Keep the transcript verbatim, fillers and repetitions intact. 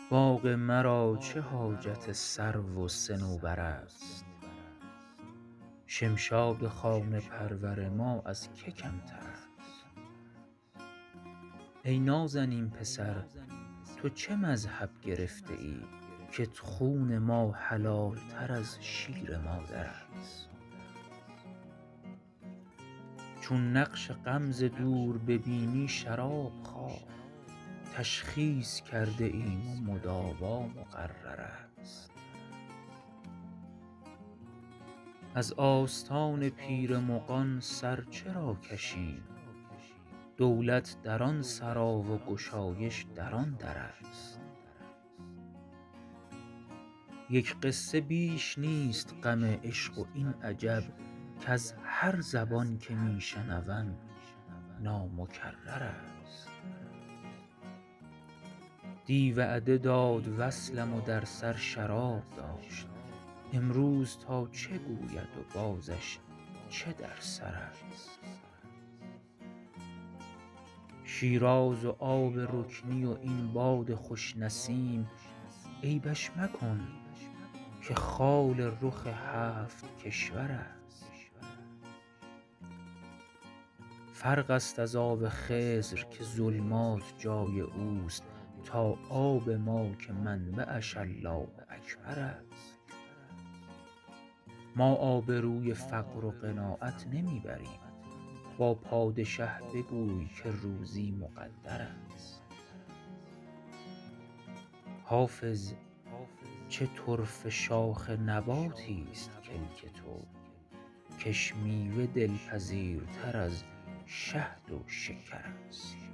باغ مرا چه حاجت سرو و صنوبر است، شمشاد خانه پرور ما از که کمتر است. ای نازنین پسر تو چه مذهب گرفته ای، کت خون ما حلال تر از شیر مادر است. چون نقش غم ز دور ببینی شراب خواه، تشخیص کرده ایم و مداوا مقرر است. از آستان پیر مغان سر چرا کشیم، دولت در آن سرا و گشایش در آن در است. یک قصه بیش نیست غم عشق و این عجب، کز هر زبان که می شنوم نامکرر است. دی وعده داد وصلم و در سر شراب داشت، امروز تا چه گوید و بازش چه در سر است. شیراز و آب رکنی و این باد خوش نسیم، عیبش مکن که خال رخ هفت کشور است. فرق است از آب خضر که ظلمات جای اوست، تا آب ما که منبعش الله اکبر است. ما آبروی فقر و قناعت نمی بریم، با پادشه بگوی که روزی مقدر است. حافظ چه طرفه شاخ نباتی است کلک تو، کش میوه دلپذیرتر از شهد و شکر است.